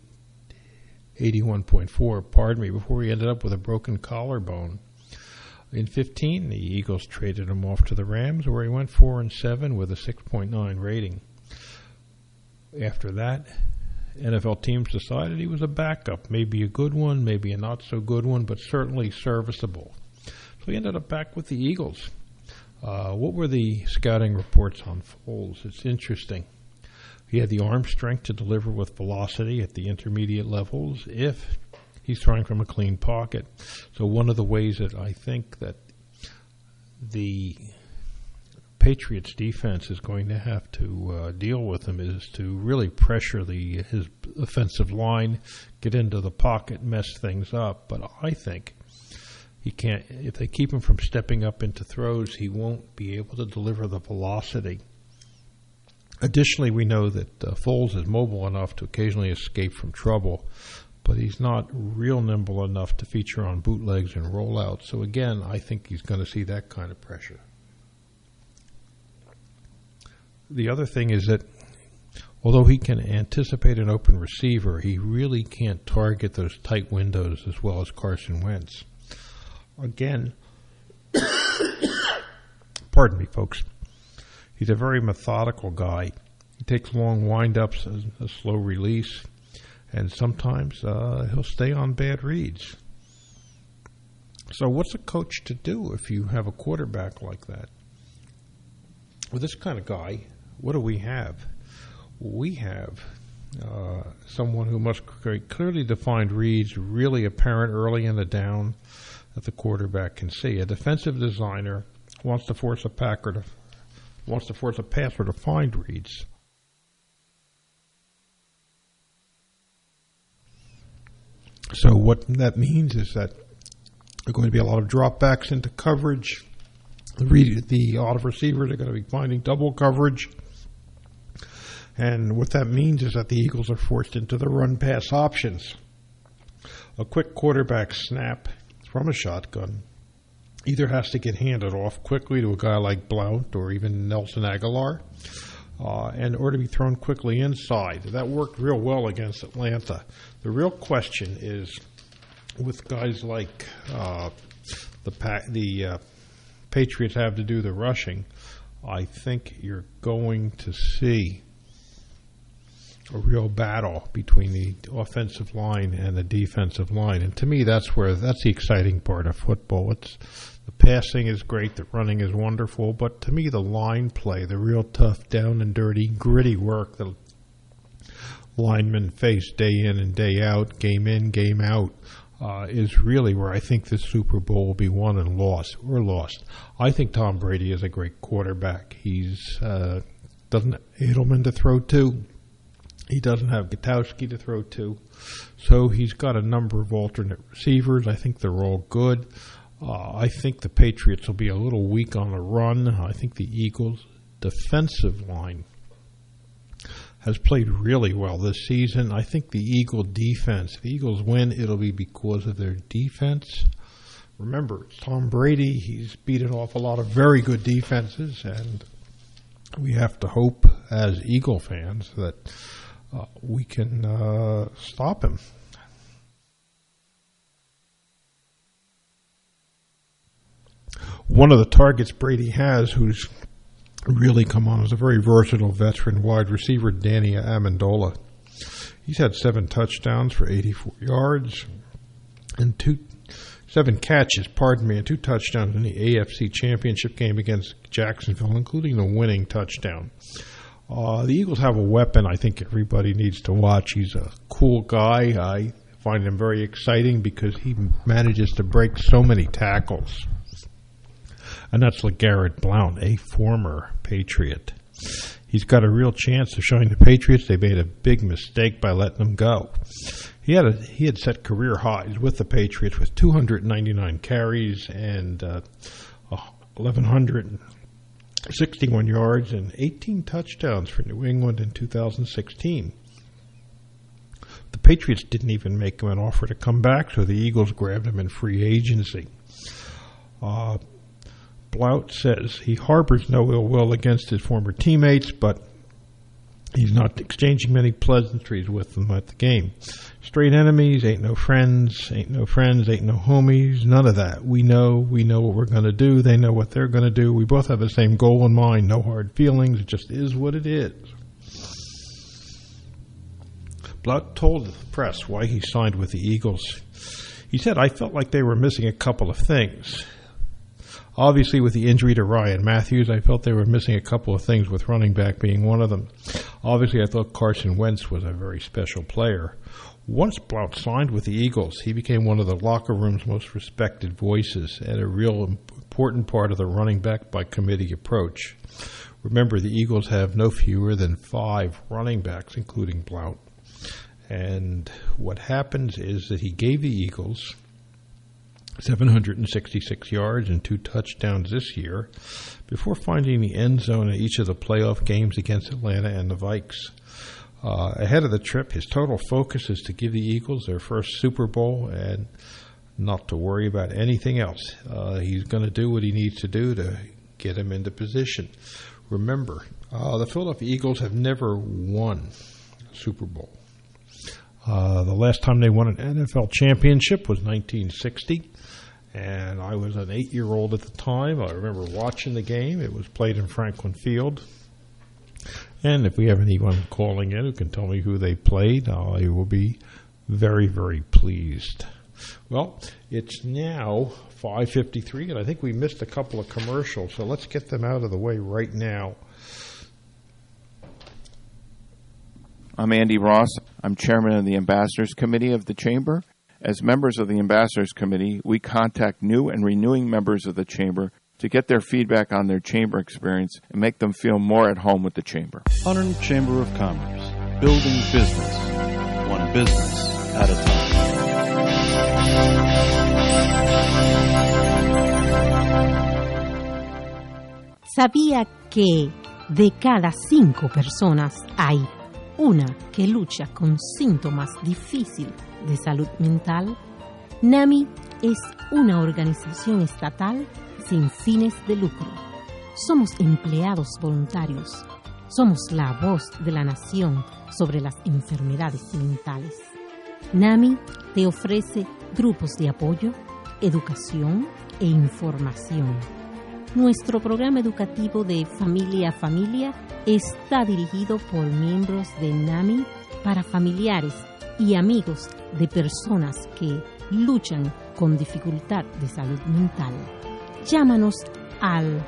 S14: 81.4, before he ended up with a broken collarbone. In 15, the Eagles traded him off to the Rams, where he went 4-7 with a 6.9 rating. After that, NFL teams decided he was a backup, maybe a good one, maybe a not so good one, but certainly serviceable. So he ended up back with the Eagles. What were the scouting reports on Foles? It's interesting. He had the arm strength to deliver with velocity at the intermediate levels if he's throwing from a clean pocket. So one of the ways that I think that the Patriots defense is going to have to deal with him is to really pressure his offensive line, get into the pocket, mess things up. But I think he can't. If they keep him from stepping up into throws, he won't be able to deliver the velocity. Additionally, we know that Foles is mobile enough to occasionally escape from trouble, but he's not real nimble enough to feature on bootlegs and rollouts. So again, I think he's going to see that kind of pressure. The other thing is that although he can anticipate an open receiver, he really can't target those tight windows as well as Carson Wentz. Again, pardon me, folks, he's a very methodical guy. He takes long wind-ups, a slow release, and sometimes he'll stay on bad reads. So what's a coach to do if you have a quarterback like that? With this kind of guy, what do we have? We have someone who must create clearly defined reads, really apparent early in the down that the quarterback can see. A defensive designer wants to force a passer to find reads. So what that means is that there are going to be a lot of dropbacks into coverage. The odd receivers are going to be finding double coverage. And what that means is that the Eagles are forced into the run-pass options. A quick quarterback snap from a shotgun either has to get handed off quickly to a guy like Blount or even Nelson Aguilar, or to be thrown quickly inside. That worked real well against Atlanta. The real question is, with guys like the Patriots have to do the rushing, I think you're going to see a real battle between the offensive line and the defensive line. And to me, that's the exciting part of football. The passing is great, the running is wonderful, but to me, the line play, the real tough, down and dirty, gritty work the linemen face day in and day out, game in, game out, is really where I think this Super Bowl will be won and lost. Or lost. I think Tom Brady is a great quarterback. He's doesn't have Edelman to throw to. He doesn't have Gutowski to throw to. So he's got a number of alternate receivers. I think they're all good. I think the Patriots will be a little weak on the run. I think the Eagles' defensive line has played really well this season. I think the Eagles win, it'll be because of their defense. Remember, it's Tom Brady. He's beaten off a lot of very good defenses, and we have to hope as Eagle fans that we can stop him. One of the targets Brady has, who's really come on, is a very versatile veteran wide receiver, Danny Amendola. He's had 7 touchdowns for 84 yards and 7 catches, and 2 touchdowns in the AFC Championship game against Jacksonville, including the winning touchdown. The Eagles have a weapon I think everybody needs to watch. He's a cool guy. I find him very exciting because he manages to break so many tackles. And that's LeGarrette Blount, a former Patriot. He's got a real chance of showing the Patriots they made a big mistake by letting him go. He had set career highs with the Patriots with 299 carries and 1,161 yards and 18 touchdowns for New England in 2016. The Patriots didn't even make him an offer to come back, so the Eagles grabbed him in free agency. Blount says he harbors no ill will against his former teammates, but he's not exchanging many pleasantries with them at the game. Straight enemies, ain't no friends, ain't no homies, none of that. We know what we're going to do. They know what they're going to do. We both have the same goal in mind. No hard feelings. It just is what it is. Blount told the press why he signed with the Eagles. He said, I felt like they were missing a couple of things. Obviously, with the injury to Ryan Matthews, I felt they were missing a couple of things, with running back being one of them. Obviously, I thought Carson Wentz was a very special player. Once Blount signed with the Eagles, he became one of the locker room's most respected voices and a real important part of the running back by committee approach. Remember, the Eagles have no fewer than 5 running backs, including Blount. And what happens is that he gave the Eagles 766 yards and 2 touchdowns this year before finding the end zone in each of the playoff games against Atlanta and the Vikes. Ahead of the trip, his total focus is to give the Eagles their first Super Bowl and not to worry about anything else. He's going to do what he needs to do to get him into position. Remember, the Philadelphia Eagles have never won a Super Bowl. The last time they won an NFL championship was 1960. And I was an 8-year-old at the time. I remember watching the game. It was played in Franklin Field. And if we have anyone calling in who can tell me who they played, I will be very, very pleased. Well, it's now 5:53, and I think we missed a couple of commercials, so let's get them out of the way right now.
S21: I'm Andy Ross. I'm chairman of the Ambassadors Committee of the Chamber. As members of the Ambassadors Committee, we contact new and renewing members of the Chamber to get their feedback on their Chamber experience and make them feel more at home with the Chamber.
S2: Hunterdon Chamber of Commerce, building business, one business at a
S22: time. ¿Sabía que de cada 5 personas hay una que lucha con síntomas difíciles de salud mental? NAMI es una organización estatal sin fines de lucro. Somos empleados voluntarios. Somos la voz de la nación sobre las enfermedades mentales. NAMI te ofrece grupos de apoyo, educación e información. Nuestro programa educativo de Familia a Familia está dirigido por miembros de NAMI para familiares y amigos de personas que luchan con dificultad de salud mental. Llámanos al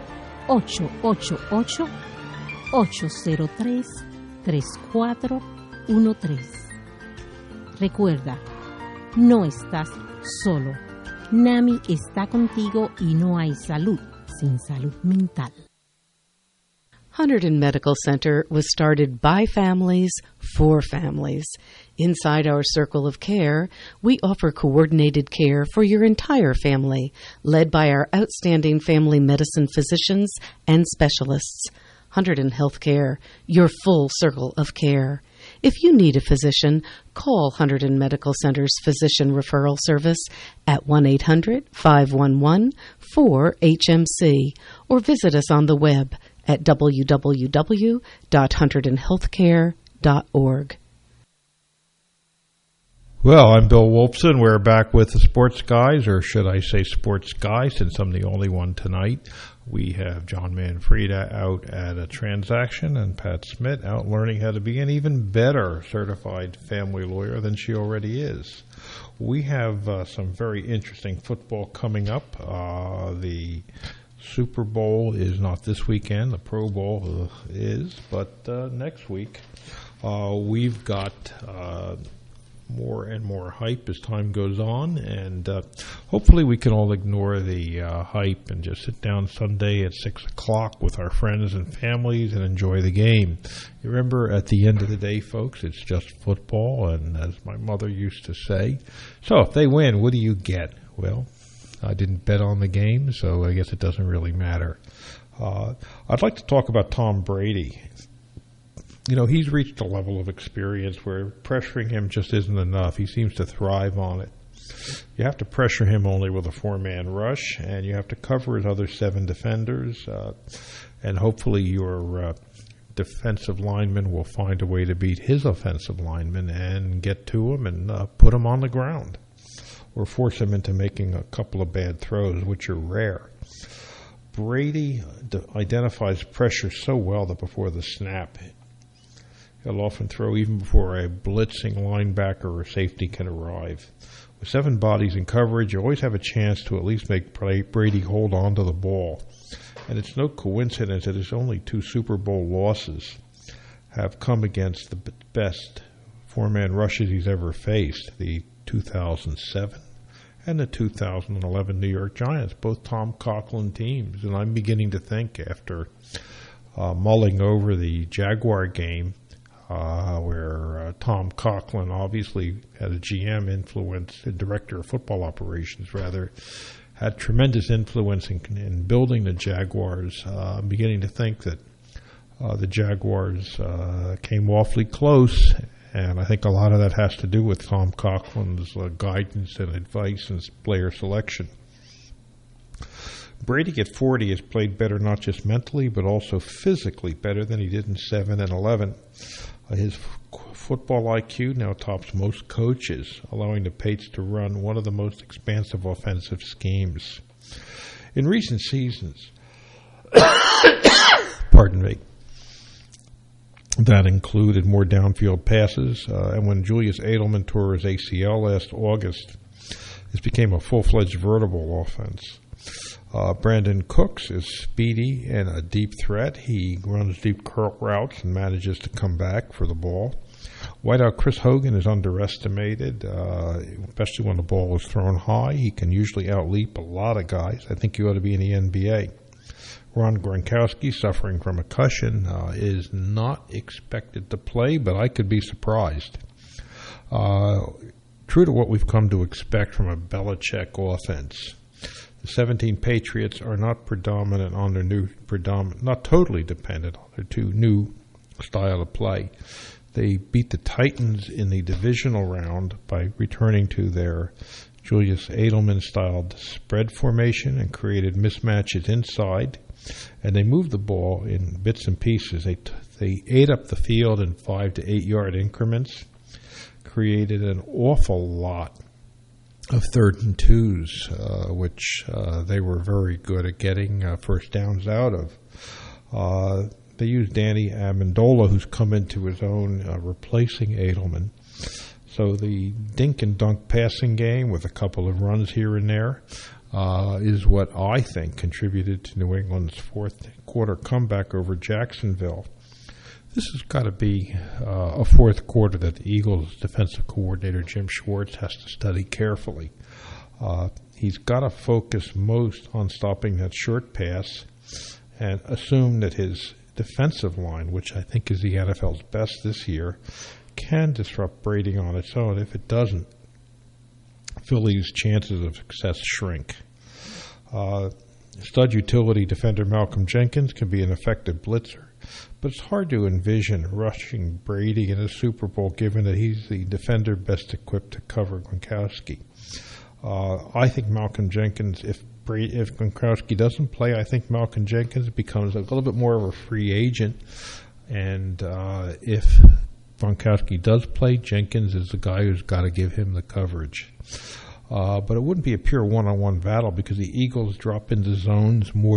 S22: 888-803-3413. Recuerda, no estás solo. NAMI está contigo y no hay salud sin salud mental.
S23: Hunterdon Medical Center was started by families for families. Inside our circle of care, we offer coordinated care for your entire family, led by our outstanding family medicine physicians and specialists. Hunterdon Healthcare, your full circle of care. If you need a physician, call Hunterdon Medical Center's Physician Referral Service at 1-800-511-4HMC or visit us on the web at www.hunterdonhealthcare.org.
S14: Well, I'm Bill Wolfson. We're back with the Sports Guys, or should I say Sports Guy, since I'm the only one tonight. We have John Manfreda out at a transaction and Pat Smith out learning how to be an even better certified family lawyer than she already is. We have some very interesting football coming up. The Super Bowl is not this weekend. The Pro Bowl is, but next week we've got more and more hype as time goes on, and hopefully we can all ignore the hype and just sit down Sunday at 6 o'clock with our friends and families and enjoy the game. You remember, at the end of the day, folks, it's just football, and as my mother used to say, so if they win, what do you get? Well, I didn't bet on the game, so I guess it doesn't really matter. I'd like to talk about Tom Brady. You know, he's reached a level of experience where pressuring him just isn't enough. He seems to thrive on it. You have to pressure him only with a 4-man rush, and you have to cover his other 7 defenders, and hopefully your defensive lineman will find a way to beat his offensive lineman and get to him and put him on the ground, or force him into making a couple of bad throws, which are rare. Brady identifies pressure so well that before the snap, he'll often throw even before a blitzing linebacker or safety can arrive. With 7 bodies in coverage, you always have a chance to at least make Brady hold on to the ball. And it's no coincidence that his only 2 Super Bowl losses have come against the best 4-man rushes he's ever faced, the 2007 and the 2011 New York Giants, both Tom Coughlin teams. And I'm beginning to think, after mulling over the Jaguar game, where Tom Coughlin obviously had a GM influence, a director of football operations rather, had tremendous influence in building the Jaguars. I'm beginning to think that the Jaguars came awfully close, and I think a lot of that has to do with Tom Coughlin's guidance and advice and player selection. Brady at 40 has played better not just mentally but also physically, better than he did in 7 and 11. His football IQ now tops most coaches, allowing the Patriots to run one of the most expansive offensive schemes. In recent seasons, pardon me, that included more downfield passes, and when Julius Edelman tore his ACL last August, this became a full-fledged vertical offense. Brandon Cooks is speedy and a deep threat. He runs deep curl routes and manages to come back for the ball. Wideout Chris Hogan is underestimated, especially when the ball is thrown high. He can usually outleap a lot of guys. I think he ought to be in the NBA. Ron Gronkowski, suffering from a concussion, is not expected to play, but I could be surprised. True to what we've come to expect from a Belichick offense, the 17 Patriots are not predominant on their not totally dependent on their 2 new style of play. They beat the Titans in the divisional round by returning to their Julius Edelman-styled spread formation and created mismatches inside, and they moved the ball in bits and pieces. They ate up the field in 5 to 8 yard increments, created an awful lot of 3rd and 2s, which they were very good at getting first downs out of. They used Danny Amendola, who's come into his own, replacing Edelman. So the dink and dunk passing game with a couple of runs here and there is what I think contributed to New England's 4th quarter comeback over Jacksonville. This has got to be a 4th quarter that the Eagles' defensive coordinator, Jim Schwartz, has to study carefully. He's got to focus most on stopping that short pass and assume that his defensive line, which I think is the NFL's best this year, can disrupt Brady on its own. If it doesn't, Philly's chances of success shrink. Stud utility defender Malcolm Jenkins can be an effective blitzer, but it's hard to envision rushing Brady in a Super Bowl given that he's the defender best equipped to cover Gronkowski. I think Malcolm Jenkins, if Gronkowski doesn't play, I think Malcolm Jenkins becomes a little bit more of a free agent, and if Gronkowski does play, Jenkins is the guy who's got to give him the coverage. But it wouldn't be a pure one-on-one battle because the Eagles drop into zones more